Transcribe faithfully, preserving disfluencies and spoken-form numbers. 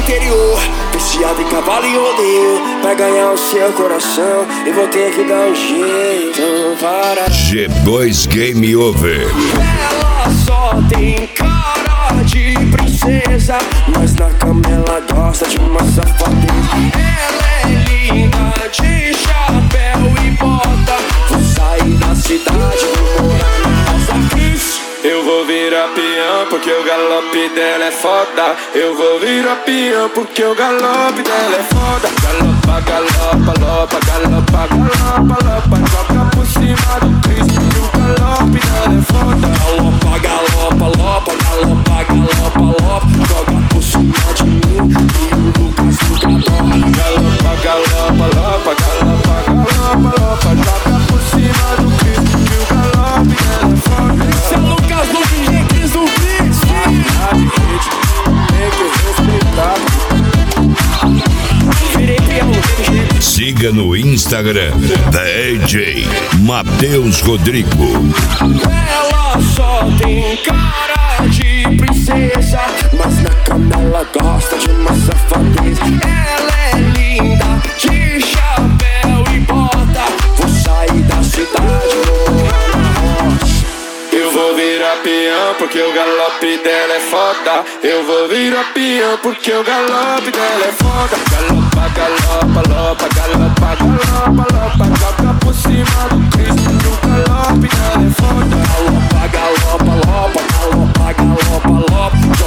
interior, viciado em cavalo e rodeio, pra ganhar o seu coração, eu vou ter que dar um jeito para. G dois Game Over. Ela só tem cara de princesa, mas na cama ela gosta de uma safadeza. Ela é linda de chapéu e bota, vou sair da cidade, vou morar na Rosa Cris. Eu vou virar peão porque o galope dela é foda. Eu vou virar peão porque o galope dela é foda. Galopa, galopa, lopa, galopa, galopa, lopa. Joga por cima do Cristo que o galope dela é foda. Galopa, galopa, lopa, galopa, galopa, lopa. Joga por cima de mim e o Lucas nunca dorme. Galopa, galopa, lopa, galopa, galopa, lopa. Joga por cima do Cristo que o galope dela é foda. Esse é o Lucas do Vinheques do Blitz. Tem que respeitar. Virei peão, Siga no Instagram D J Matheus Rodrigo. ela só tem cara de princesa, mas na cama ela gosta de uma safadeza. Ela é linda de chapéu e bota, vou sair da cidade, vou morar na roça. Eu vou virar peão porque o galope dela é foda. Eu vou virar peão porque o galope dela é foda. Galopa, galopa, lopa, galopa, galopa, lopa. Joga por cima do Cristo que o galope dela é foda. Galopa, galopa, lopa, galopa, galopa, lopa.